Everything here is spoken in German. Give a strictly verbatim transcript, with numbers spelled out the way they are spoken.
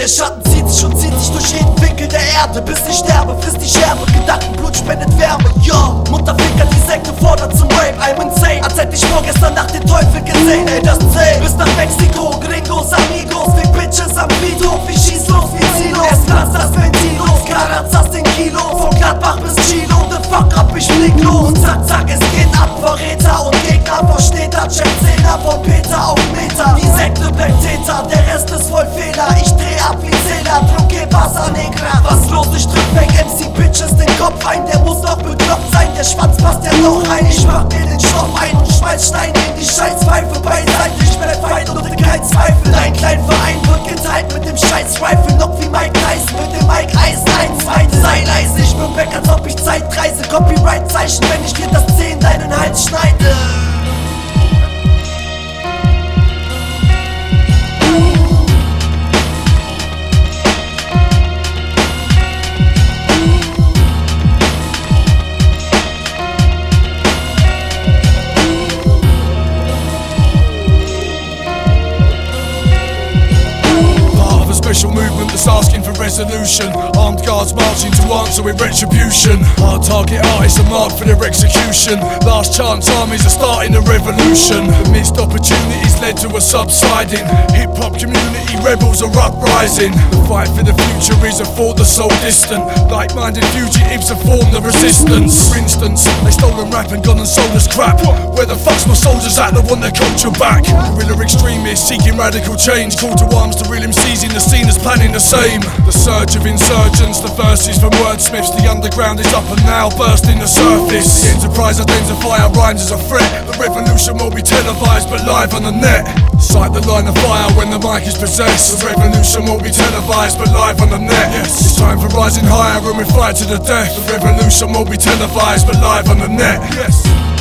Der Schatten zieht sich und zieht sich durch jeden Winkel der Erde. Bis ich sterbe, frisst die Scherbe, Gedankenblut spendet Wärme. Yo, Mutter fickert, die Sekte fordert zum Rape. I'm insane, als hätte ich vorgestern Nacht den Teufel gesehen. Ey, das zählt bis nach Mexiko, Gringos, Amigos, Big Bitches am Friedhof. Ich schieß los wie Zilos, es platzt das Ventil los. Karazas den Kilo, von Gladbach bis Chilo. The fuck up, ich flieg los. Und zack, zack, es geht ab. Verräter und Gegner versteht er. Check Zehner von Peter auf Meter. Die Sekte bleibt Täter, der Rest ist voll Fehler. Ich dreh ab wie Zähler, Drucke Pasa Negra. Was los, ich drück weg M C Bitches den Kopf ein. Der muss doch bekloppt sein, der Schwanz passt ja noch rein. Ich mach mir den Stoff ein und schmeiß Steine in die Scheißpfeife beiseite. Ich bin ein Feind und kein Zweifel. Dein kleiner Verein wird geteilt mit dem scheiß Rifle. Noch wie Mike Tyson mit dem Mike Eisen. Ein zweites, sei leise, ich bin weg, als ob ich Zeitreise. Copyright-Zeichen, wenn ich dir das Zeh in deinen Hals schneide. Special movement that's asking for resolution. Armed guards marching to answer with retribution. Hard target artists are marked for their execution. Last chance armies are starting a revolution. The missed opportunities led to a subsiding. Hip hop community rebels are uprising. The fight for the future is a thought that's so distant. Like-minded fugitives have formed the resistance. For instance, they stolen rap and gone and sold us crap. Where the fuck's my soldiers at that want their culture back? Guerrilla extremists seeking radical change. Call to arms to real M Cs in the scene is planning the same. The surge of insurgents, the verses from wordsmiths. The underground is up and now bursting the surface. The enterprise identify our rhymes as a threat. The revolution will be televised but live on the net. Sight the line of fire when the mic is possessed. The revolution will be televised but live on the net. Yes, it's time for rising higher and we fight to the death. The revolution will be televised but live on the net. Yes.